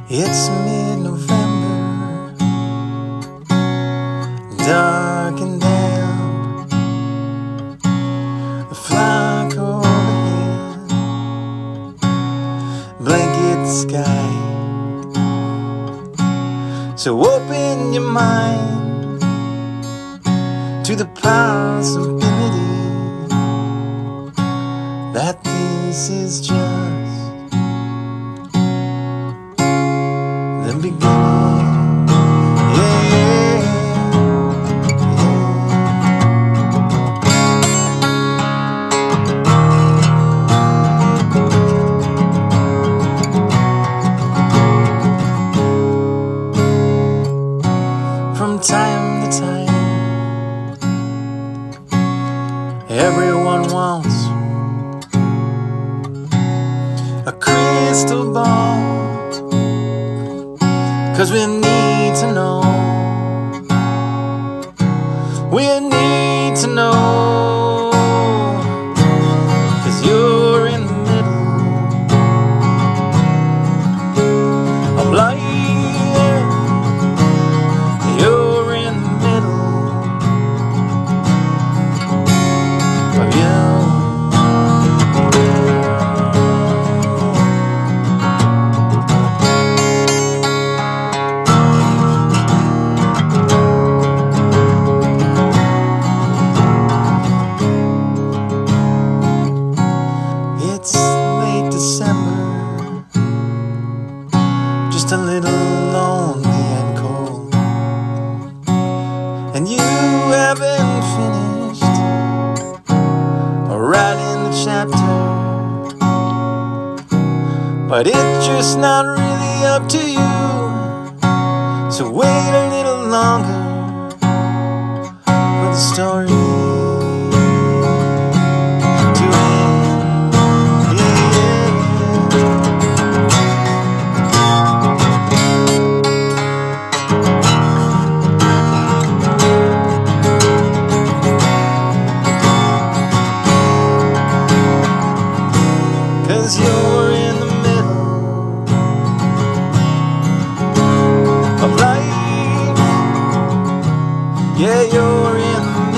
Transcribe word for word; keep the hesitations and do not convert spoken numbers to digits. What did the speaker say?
It's mid-November, dark and damp. A flock overhead, blanket sky. So open your mind to the possibility that this is just the beginning. Yeah, yeah, yeah. From time to time, everyone wants a crystal ball, 'cause we need to know, we need to know, 'cause you're in the middle of life, you're in the middle of you. It's late December, just a little lonely and cold, and you haven't finished writing the chapter, but it's just not really up to you. So wait a little longer for the story. Cause you're in the middle of life. Yeah, you're in the